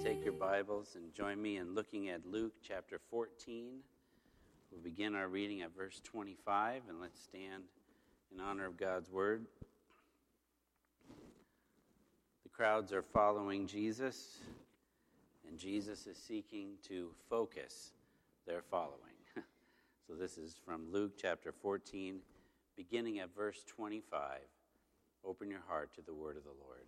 Take your Bibles and join me in looking at Luke chapter 14. We'll begin our reading at verse 25, and let's stand in honor of God's word. The crowds are following Jesus, and Jesus is seeking to focus their following. So this is from Luke chapter 14, beginning at verse 25. Open your heart to the word of the Lord.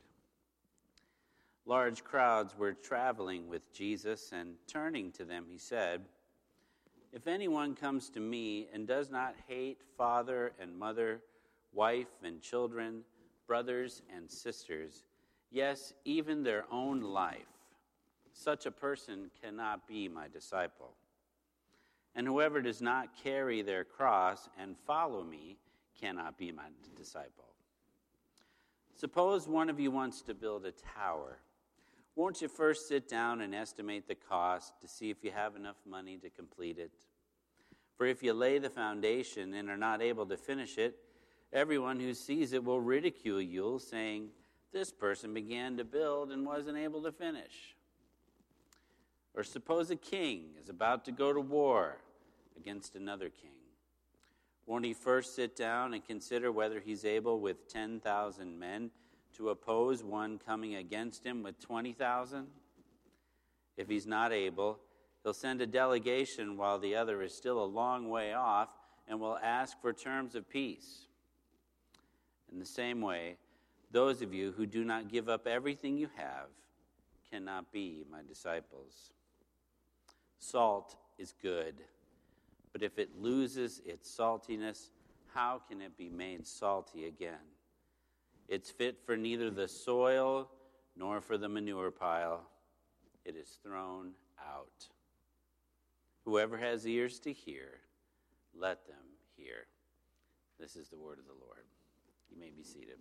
Large crowds were traveling with Jesus, and turning to them, he said, "If anyone comes to me and does not hate father and mother, wife and children, brothers and sisters, yes, even their own life, such a person cannot be my disciple. And whoever does not carry their cross and follow me cannot be my disciple. Suppose one of you wants to build a tower. Won't you first sit down and estimate the cost to see if you have enough money to complete it? For if you lay the foundation and are not able to finish it, everyone who sees it will ridicule you, saying, 'This person began to build and wasn't able to finish.' Or suppose a king is about to go to war against another king. Won't he first sit down and consider whether he's able with 10,000 men to oppose one coming against him with 20,000? If he's not able, he'll send a delegation while the other is still a long way off and will ask for terms of peace. In the same way, those of you who do not give up everything you have cannot be my disciples. Salt is good, but if it loses its saltiness, how can it be made salty again? It's fit for neither the soil nor for the manure pile. It is thrown out. Whoever has ears to hear, let them hear." This is the word of the Lord. You may be seated.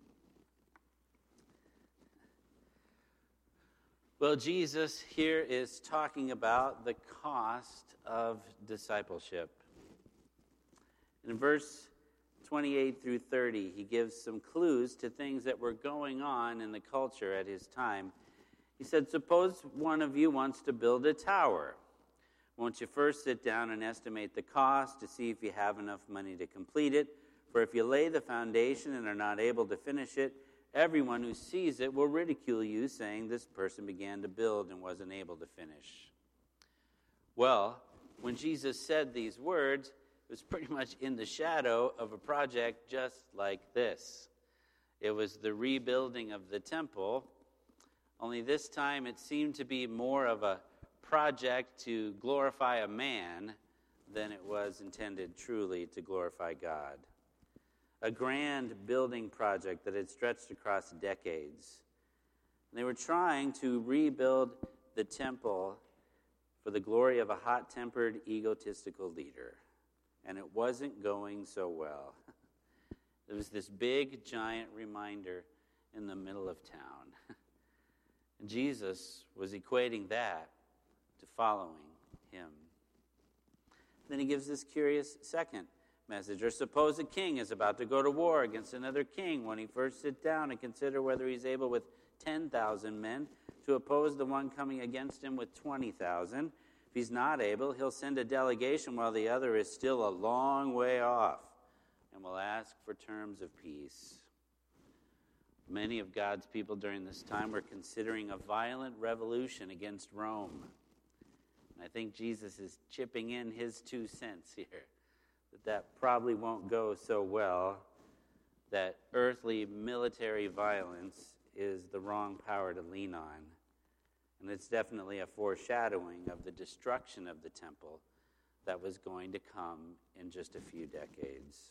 Well, Jesus here is talking about the cost of discipleship. In verse 28 through 30, he gives some clues to things that were going on in the culture at his time. He said, "Suppose one of you wants to build a tower. Won't you first sit down and estimate the cost to see if you have enough money to complete it? For if you lay the foundation and are not able to finish it, everyone who sees it will ridicule you, saying, 'This person began to build and wasn't able to finish.'" Well, when Jesus said these words, it was pretty much in the shadow of a project just like this. It was the rebuilding of the temple, only this time it seemed to be more of a project to glorify a man than it was intended truly to glorify God. A grand building project that had stretched across decades. And they were trying to rebuild the temple for the glory of a hot-tempered, egotistical leader. And it wasn't going so well. There was this big, giant reminder in the middle of town. And Jesus was equating that to following him. Then he gives this curious second message. Or suppose a king is about to go to war against another king. When he first sit down and consider whether he's able with 10,000 men to oppose the one coming against him with 20,000. If he's not able, he'll send a delegation while the other is still a long way off and will ask for terms of peace. Many of God's people during this time were considering a violent revolution against Rome. And I think Jesus is chipping in his 2 cents here, that probably won't go so well, that earthly military violence is the wrong power to lean on. And it's definitely a foreshadowing of the destruction of the temple that was going to come in just a few decades.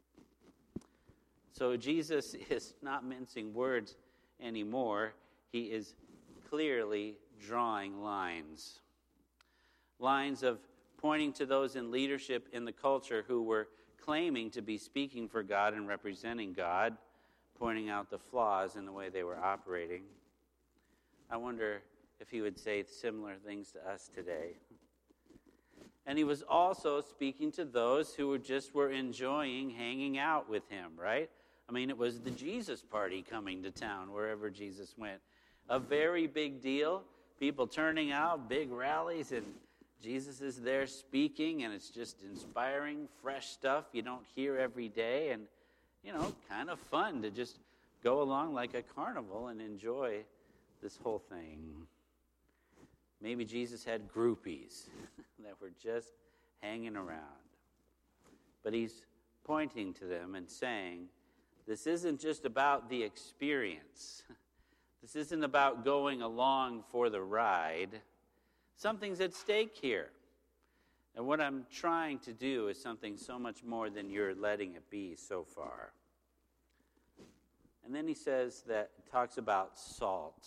So Jesus is not mincing words anymore. He is clearly drawing lines. Lines of pointing to those in leadership in the culture who were claiming to be speaking for God and representing God, pointing out the flaws in the way they were operating. I wonder if he would say similar things to us today. And he was also speaking to those who were enjoying hanging out with him, right? I mean, it was the Jesus party coming to town wherever Jesus went. A very big deal people turning out, big rallies, and Jesus is there speaking, and it's just inspiring, fresh stuff you don't hear every day, and, kind of fun to just go along like a carnival and enjoy this whole thing. Maybe Jesus had groupies that were just hanging around. But he's pointing to them and saying, this isn't just about the experience. This isn't about going along for the ride. Something's at stake here. And what I'm trying to do is something so much more than you're letting it be so far. And then he talks about salt.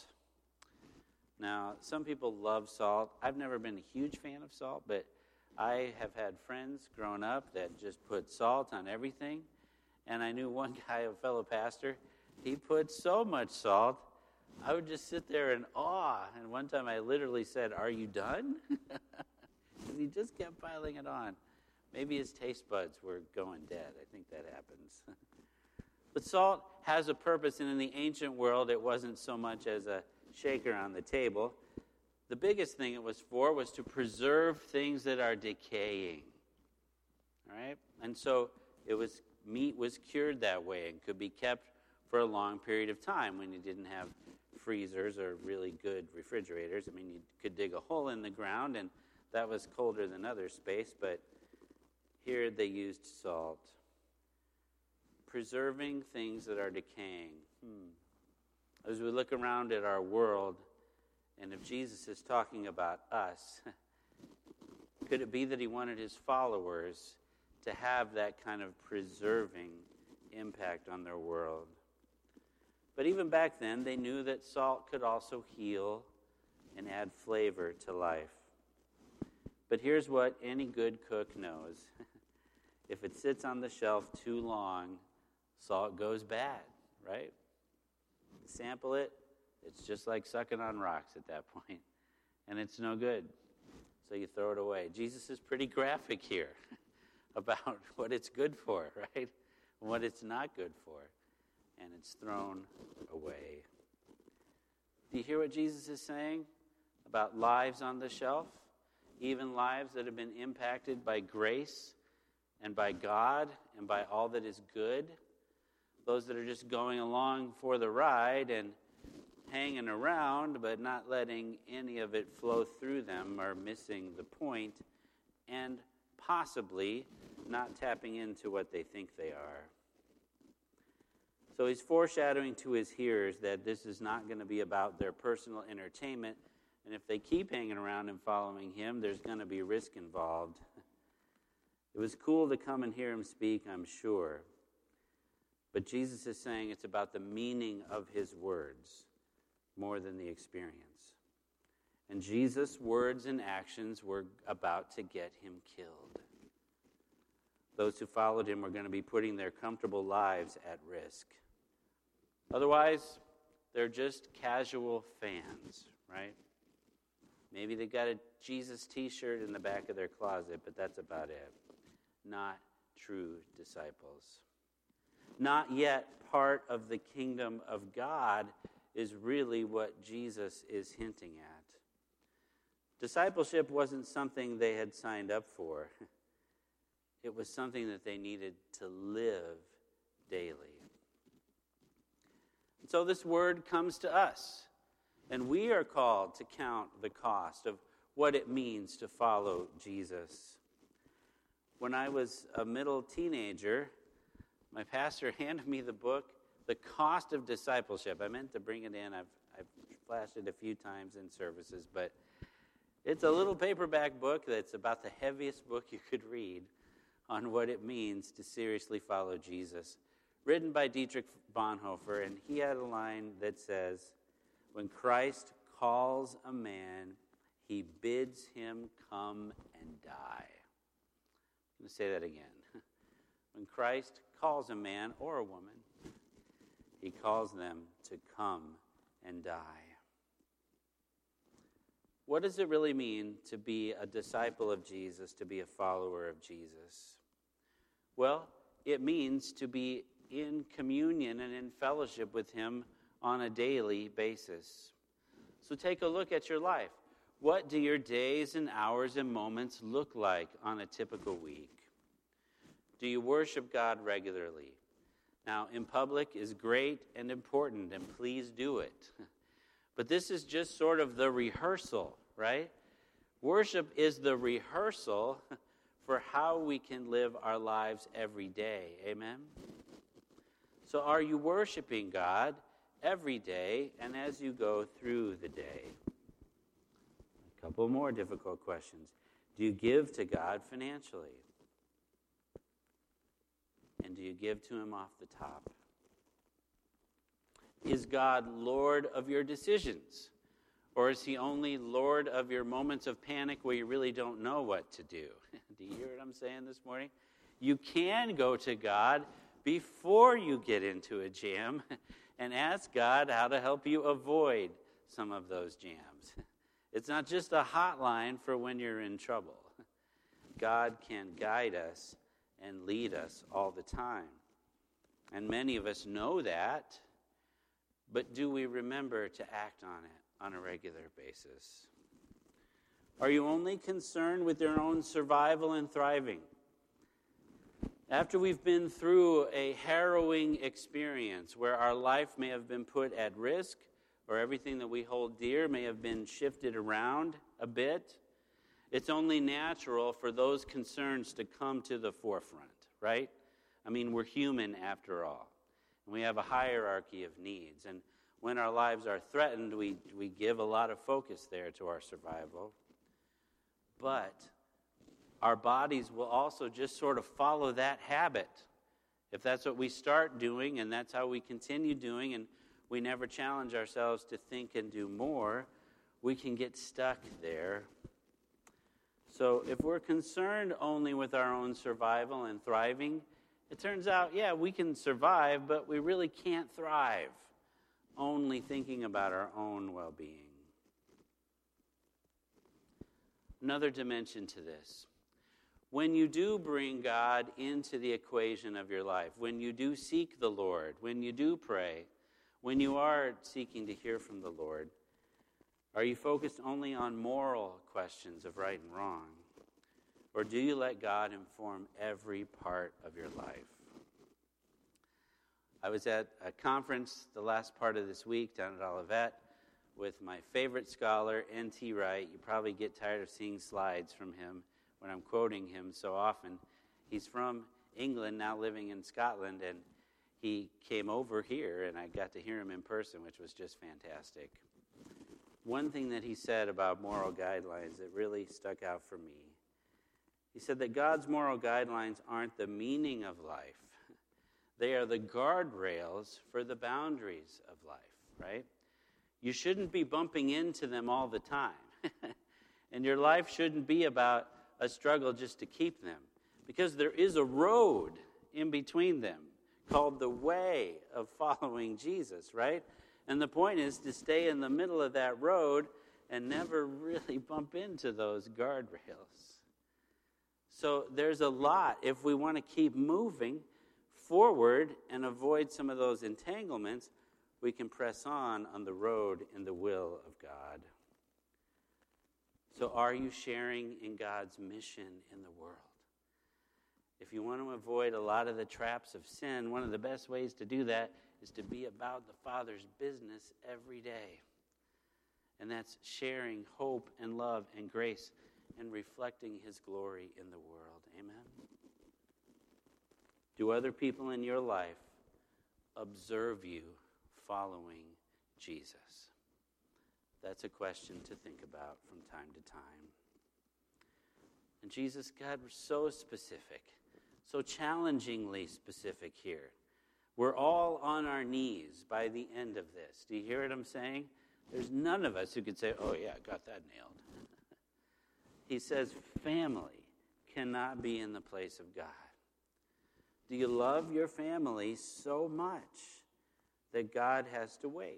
Now, some people love salt. I've never been a huge fan of salt, but I have had friends growing up that just put salt on everything. And I knew one guy, a fellow pastor, he put so much salt, I would just sit there in awe. And one time I literally said, "Are you done?" And he just kept piling it on. Maybe his taste buds were going dead. I think that happens. But salt has a purpose, and in the ancient world, it wasn't so much as a shaker on the table. The biggest thing it was for was to preserve things that are decaying. All right? And so meat was cured that way and could be kept for a long period of time when you didn't have freezers or really good refrigerators. I mean, you could dig a hole in the ground, and that was colder than other space, but here they used salt. Preserving things that are decaying. As we look around at our world, and if Jesus is talking about us, could it be that he wanted his followers to have that kind of preserving impact on their world? But even back then, they knew that salt could also heal and add flavor to life. But here's what any good cook knows. If it sits on the shelf too long, salt goes bad, right? Sample it, it's just like sucking on rocks at that point, and it's no good. So you throw it away. Jesus is pretty graphic here about what it's good for, right? And what it's not good for, and it's thrown away. Do you hear what Jesus is saying about lives on the shelf? Even lives that have been impacted by grace and by God and by all that is good. Those that are just going along for the ride and hanging around but not letting any of it flow through them are missing the point and possibly not tapping into what they think they are. So he's foreshadowing to his hearers that this is not going to be about their personal entertainment, and if they keep hanging around and following him, there's going to be risk involved. It was cool to come and hear him speak, I'm sure. But Jesus is saying it's about the meaning of his words more than the experience. And Jesus' words and actions were about to get him killed. Those who followed him were going to be putting their comfortable lives at risk. Otherwise, they're just casual fans, right? Maybe they got a Jesus t-shirt in the back of their closet, but that's about it. Not true disciples. Not yet part of the kingdom of God is really what Jesus is hinting at. Discipleship wasn't something they had signed up for. It was something that they needed to live daily. And so this word comes to us, and we are called to count the cost of what it means to follow Jesus. When I was a middle teenager, my pastor handed me the book, The Cost of Discipleship. I meant to bring it in. I've flashed it a few times in services, but it's a little paperback book that's about the heaviest book you could read on what it means to seriously follow Jesus, written by Dietrich Bonhoeffer, and he had a line that says, "When Christ calls a man, he bids him come and die." I'm going to say that again. When Christ calls a man or a woman, he calls them to come and die. What does it really mean to be a disciple of Jesus, to be a follower of Jesus? Well, it means to be in communion and in fellowship with him on a daily basis. So take a look at your life. What do your days and hours and moments look like on a typical week? Do you worship God regularly? Now, in public is great and important, and please do it. But this is just sort of the rehearsal, right? Worship is the rehearsal for how we can live our lives every day. Amen? So are you worshiping God every day and as you go through the day? A couple more difficult questions. Do you give to God financially? And do you give to him off the top? Is God Lord of your decisions? Or is he only Lord of your moments of panic where you really don't know what to do? Do you hear what I'm saying this morning? You can go to God before you get into a jam and ask God how to help you avoid some of those jams. It's not just a hotline for when you're in trouble. God can guide us and lead us all the time. And many of us know that, but do we remember to act on it on a regular basis? Are you only concerned with your own survival and thriving? After we've been through a harrowing experience where our life may have been put at risk, or everything that we hold dear may have been shifted around a bit, it's only natural for those concerns to come to the forefront, right? I mean, we're human after all. And we have a hierarchy of needs. And when our lives are threatened, we give a lot of focus there to our survival. But our bodies will also just sort of follow that habit. If that's what we start doing and that's how we continue doing, and we never challenge ourselves to think and do more, we can get stuck there. So if we're concerned only with our own survival and thriving, it turns out, yeah, we can survive, but we really can't thrive only thinking about our own well-being. Another dimension to this. When you do bring God into the equation of your life, when you do seek the Lord, when you do pray, when you are seeking to hear from the Lord, are you focused only on moral questions of right and wrong? Or do you let God inform every part of your life? I was at a conference the last part of this week down at Olivet with my favorite scholar, N.T. Wright. You probably get tired of seeing slides from him when I'm quoting him so often. He's from England, now living in Scotland, and he came over here, and I got to hear him in person, which was just fantastic. One thing that he said about moral guidelines that really stuck out for me, he said that God's moral guidelines aren't the meaning of life. They are the guardrails for the boundaries of life, right? You shouldn't be bumping into them all the time. And your life shouldn't be about a struggle just to keep them, because there is a road in between them called the way of following Jesus, right? And the point is to stay in the middle of that road and never really bump into those guardrails. So there's a lot. If we want to keep moving forward and avoid some of those entanglements, we can press on the road in the will of God. So are you sharing in God's mission in the world? If you want to avoid a lot of the traps of sin, one of the best ways to do that is to be about the Father's business every day. And that's sharing hope and love and grace and reflecting his glory in the world. Amen? Do other people in your life observe you following Jesus? That's a question to think about from time to time. And Jesus, God, we're so specific, so challengingly specific here. We're all on our knees by the end of this. Do you hear what I'm saying? There's none of us who could say, oh yeah, got that nailed. He says family cannot be in the place of God. Do you love your family so much that God has to wait?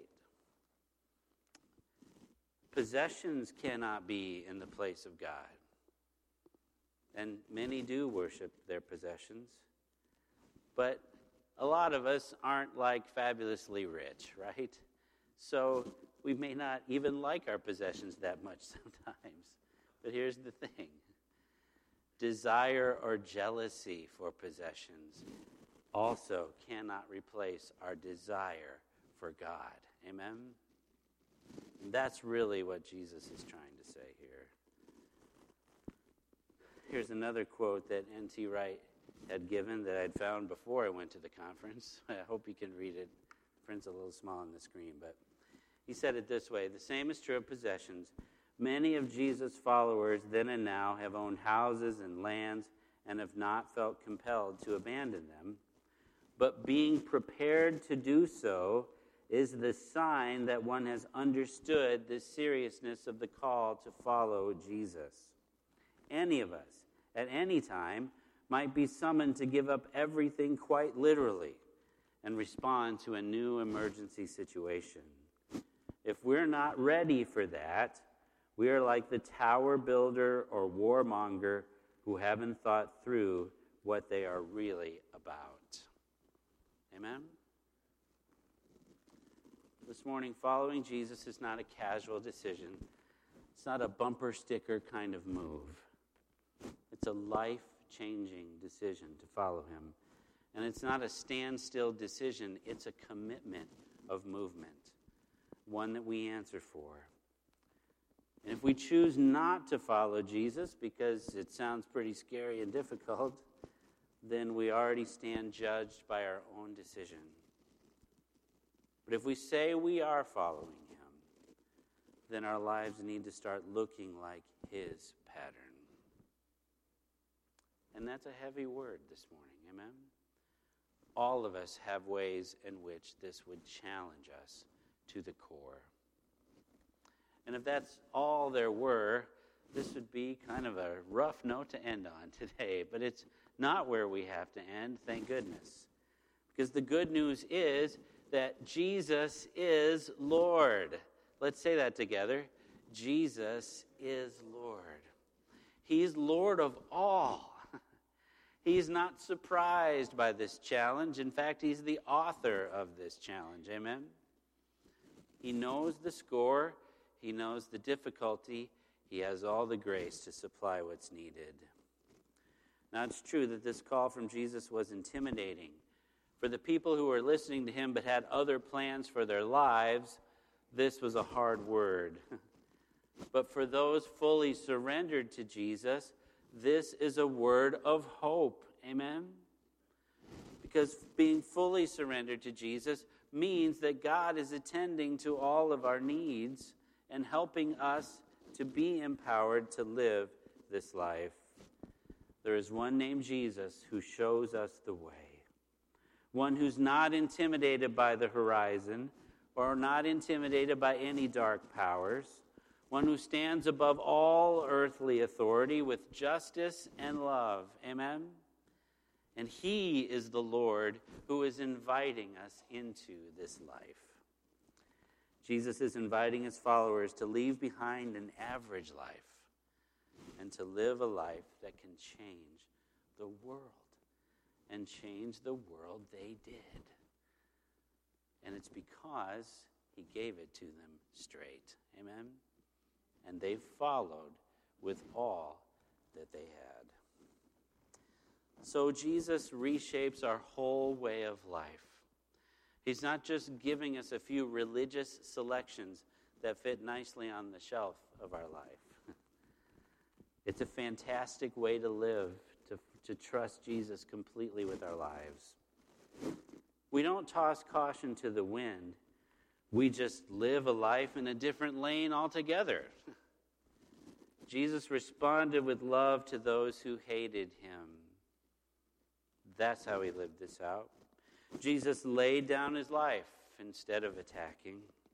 Possessions cannot be in the place of God. And many do worship their possessions. But a lot of us aren't like fabulously rich, right? So we may not even like our possessions that much sometimes. But here's the thing. Desire or jealousy for possessions also cannot replace our desire for God. Amen? And that's really what Jesus is trying to say here. Here's another quote that N.T. Wright had given that I'd found before I went to the conference. I hope you can read it. The print's a little small on the screen, but he said it this way: the same is true of possessions. Many of Jesus' followers then and now have owned houses and lands and have not felt compelled to abandon them. But being prepared to do so is the sign that one has understood the seriousness of the call to follow Jesus. Any of us, at any time, might be summoned to give up everything quite literally and respond to a new emergency situation. If we're not ready for that, we are like the tower builder or warmonger who haven't thought through what they are really about. Amen? This morning, following Jesus is not a casual decision. It's not a bumper sticker kind of move. It's a life-changing decision to follow him. And it's not a standstill decision. It's a commitment of movement, one that we answer for. And if we choose not to follow Jesus because it sounds pretty scary and difficult, then we already stand judged by our own decision. But if we say we are following him, then our lives need to start looking like his pattern. And that's a heavy word this morning, amen? All of us have ways in which this would challenge us to the core. And if that's all there were, this would be kind of a rough note to end on today. But it's not where we have to end, thank goodness. Because the good news is that Jesus is Lord. Let's say that together. Jesus is Lord. He's Lord of all. He's not surprised by this challenge. In fact, he's the author of this challenge. Amen? He knows the score. He knows the difficulty. He has all the grace to supply what's needed. Now, it's true that this call from Jesus was intimidating. For the people who were listening to him but had other plans for their lives, this was a hard word. But for those fully surrendered to Jesus, this is a word of hope. Amen? Because being fully surrendered to Jesus means that God is attending to all of our needs and helping us to be empowered to live this life. There is one named Jesus who shows us the way. One who's not intimidated by the horizon or not intimidated by any dark powers. One who stands above all earthly authority with justice and love. Amen? And he is the Lord who is inviting us into this life. Jesus is inviting his followers to leave behind an average life and to live a life that can change the world and change the world they did. And it's because he gave it to them straight. Amen? And they followed with all that they had. So Jesus reshapes our whole way of life. He's not just giving us a few religious selections that fit nicely on the shelf of our life. It's a fantastic way to live, to trust Jesus completely with our lives. We don't toss caution to the wind. We just live a life in a different lane altogether. Jesus responded with love to those who hated him. That's how he lived this out. Jesus laid down his life instead of attacking.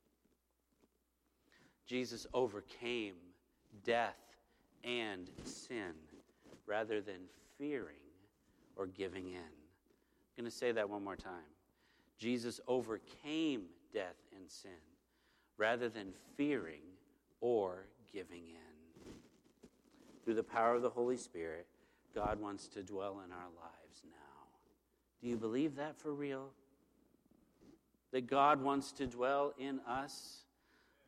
Jesus overcame death and sin rather than fearing or giving in. I'm going to say that one more time. Jesus overcame death and sin rather than fearing or giving in. Through the power of the Holy Spirit, God wants to dwell in our lives now. Do you believe that for real? That God wants to dwell in us?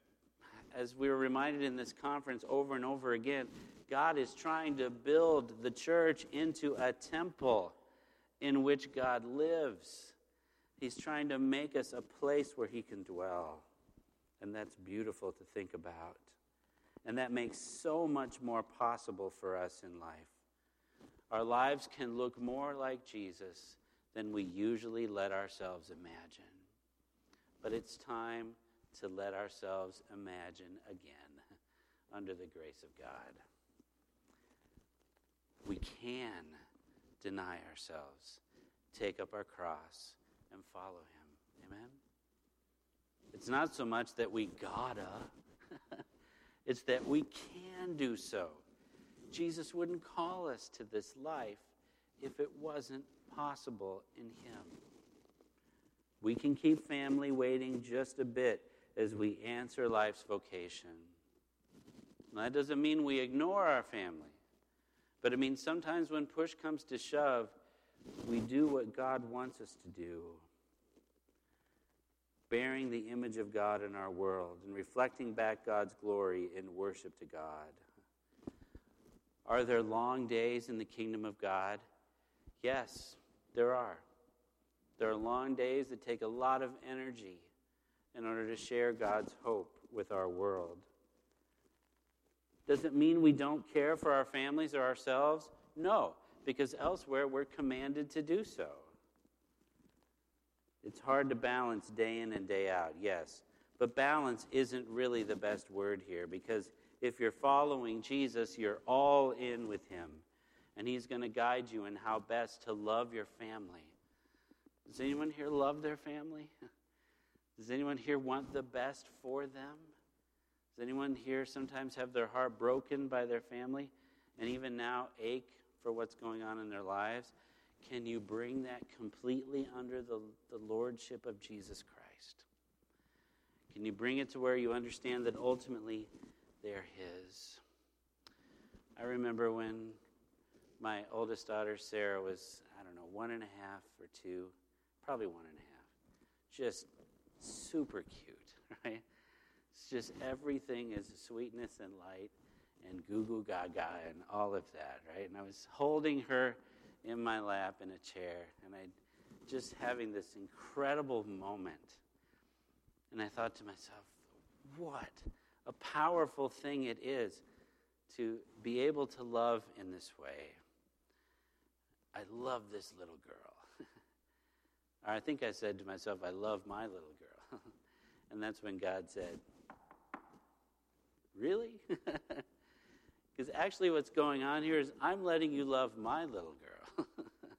as we were reminded in this conference over and over again, God is trying to build the church into a temple in which God lives. He's trying to make us a place where he can dwell. And that's beautiful to think about. And that makes so much more possible for us in life. Our lives can look more like Jesus than we usually let ourselves imagine. But it's time to let ourselves imagine again under the grace of God. We can deny ourselves, take up our cross, and follow him. Amen? It's not so much that we gotta. It's that we can do so. Jesus wouldn't call us to this life if it wasn't possible in him. We can keep family waiting just a bit as we answer life's vocation. Now, that doesn't mean we ignore our family, but it means sometimes when push comes to shove, we do what God wants us to do, bearing the image of God in our world and reflecting back God's glory in worship to God. Are there long days in the kingdom of God? Yes, there are. There are long days that take a lot of energy in order to share God's hope with our world. Does it mean we don't care for our families or ourselves? No, because elsewhere we're commanded to do so. It's hard to balance day in and day out, yes. But balance isn't really the best word here, because if you're following Jesus, you're all in with him. And he's going to guide you in how best to love your family. Does anyone here love their family? Does anyone here want the best for them? Does anyone here sometimes have their heart broken by their family and even now ache for what's going on in their lives? Can you bring that completely under the lordship of Jesus Christ? Can you bring it to where you understand that ultimately they're his? I remember when my oldest daughter, Sarah, was, 1.5 or 2, probably 1.5. Just super cute, right? It's just everything is sweetness and light and goo goo gaga and all of that, right? And I was holding her in my lap in a chair, and I just having this incredible moment. And I thought to myself, what a powerful thing it is to be able to love in this way. I love this little girl. Or I think I said to myself, I love my little girl. And that's when God said, really? Because actually what's going on here is I'm letting you love my little girl.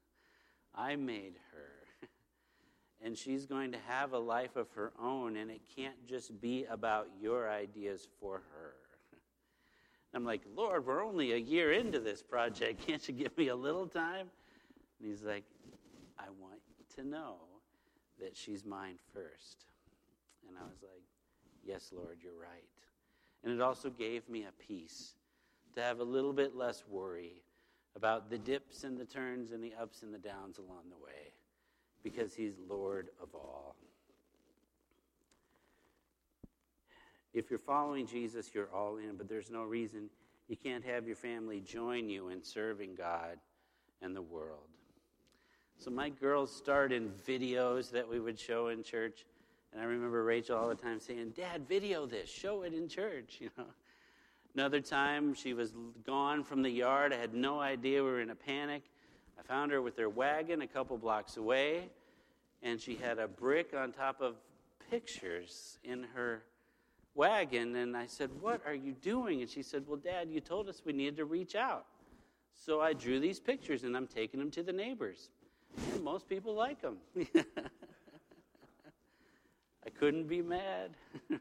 I made her. And she's going to have a life of her own, and it can't just be about your ideas for her. I'm like, Lord, we're only a year into this project. Can't you give me a little time? And he's like, I want to know that she's mine first. And I was like, yes, Lord, you're right. And it also gave me a peace to have a little bit less worry about the dips and the turns and the ups and the downs along the way, because he's Lord of all. If you're following Jesus, you're all in, but there's no reason you can't have your family join you in serving God and the world. So my girls starred in videos that we would show in church, and I remember Rachel all the time saying, Dad, video this, show it in church, Another time, she was gone from the yard. I had no idea. We were in a panic. I found her with her wagon a couple blocks away, and she had a brick on top of pictures in her wagon. And I said, what are you doing? And she said, well, Dad, you told us we needed to reach out. So I drew these pictures, and I'm taking them to the neighbors. And most people like them. I couldn't be mad.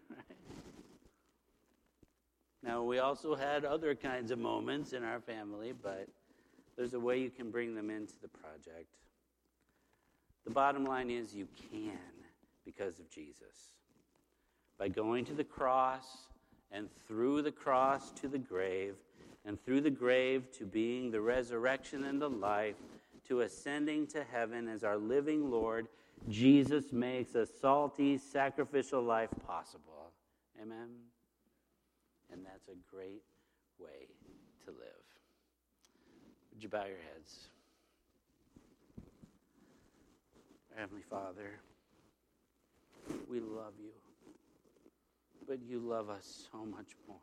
Now, we also had other kinds of moments in our family, but there's a way you can bring them into the project. The bottom line is you can because of Jesus. By going to the cross, and through the cross to the grave, and through the grave to being the resurrection and the life, to ascending to heaven as our living Lord, Jesus makes a salty, sacrificial life possible. Amen? and that's a great way to live. Would you bow your heads? Heavenly Father, we love you, but you love us so much more.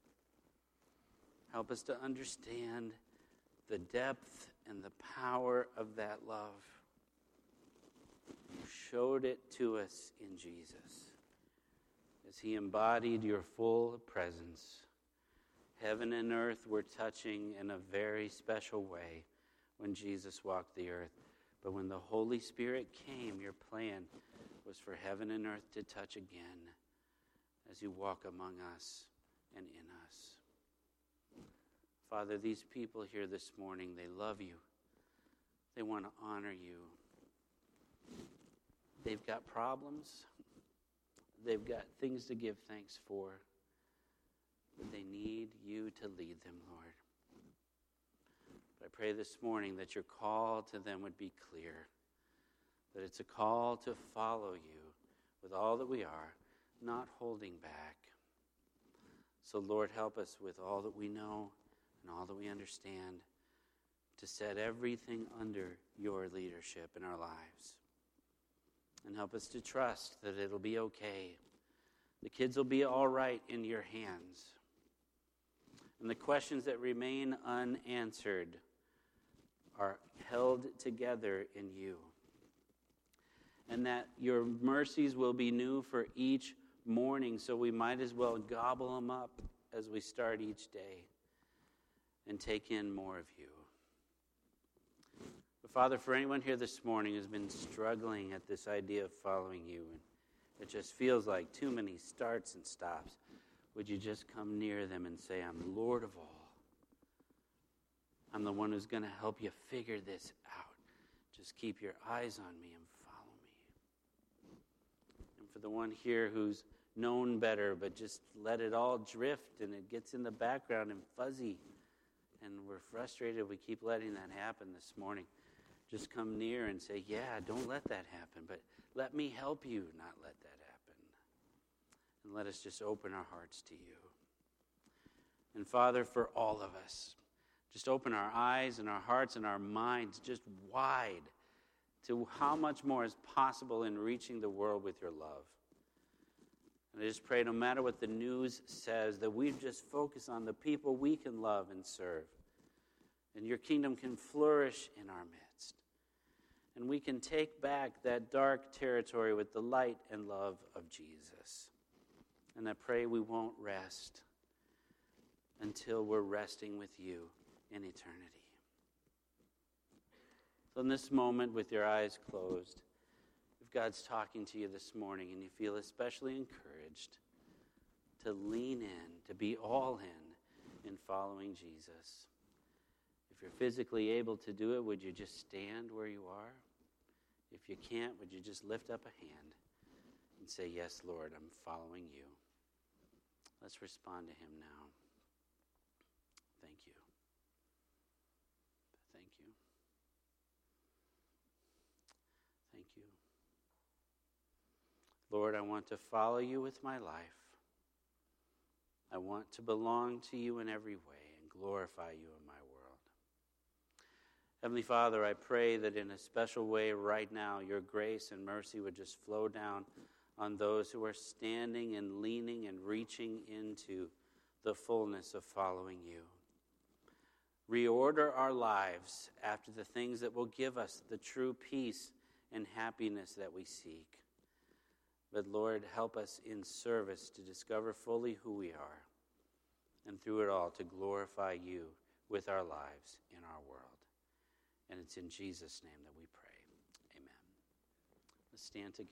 Help us to understand the depth and the power of that love. You showed it to us in Jesus as he embodied your full presence. Heaven and earth were touching in a very special way when Jesus walked the earth. But when the Holy Spirit came, your plan was for heaven and earth to touch again as you walk among us and in us. Father, these people here this morning, they love you. They want to honor you. They've got problems. They've got things to give thanks for. But they need you to lead them, Lord. But I pray this morning that your call to them would be clear. That it's a call to follow you with all that we are, not holding back. So, Lord, help us with all that we know and all that we understand to set everything under your leadership in our lives. And help us to trust that it'll be okay. The kids will be all right in your hands. And the questions that remain unanswered are held together in you. And that your mercies will be new for each morning, so we might as well gobble them up as we start each day and take in more of you. But Father, for anyone here this morning who's been struggling at this idea of following you, and it just feels like too many starts and stops, would you just come near them and say, I'm Lord of all. I'm the one who's going to help you figure this out. Just keep your eyes on me and follow me. And for the one here who's known better, but just let it all drift and it gets in the background and fuzzy, and we're frustrated we keep letting that happen this morning, just come near and say, yeah, don't let that happen, but let me help you not let that happen. And let us just open our hearts to you. And Father, for all of us, just open our eyes and our hearts and our minds just wide to how much more is possible in reaching the world with your love. And I just pray no matter what the news says, that we just focus on the people we can love and serve. And your kingdom can flourish in our midst. And we can take back that dark territory with the light and love of Jesus. And I pray we won't rest until we're resting with you in eternity. So in this moment, with your eyes closed, if God's talking to you this morning and you feel especially encouraged to lean in, to be all in following Jesus. If you're physically able to do it, would you just stand where you are? If you can't, would you just lift up a hand and say, yes, Lord, I'm following you. Let's respond to him now. Thank you. Thank you. Thank you. Lord, I want to follow you with my life. I want to belong to you in every way and glorify you in my world. Heavenly Father, I pray that in a special way right now, your grace and mercy would just flow down on those who are standing and leaning and reaching into the fullness of following you. Reorder our lives after the things that will give us the true peace and happiness that we seek. But Lord, help us in service to discover fully who we are, and through it all to glorify you with our lives in our world. And it's in Jesus' name that we pray. Amen. Let's stand together.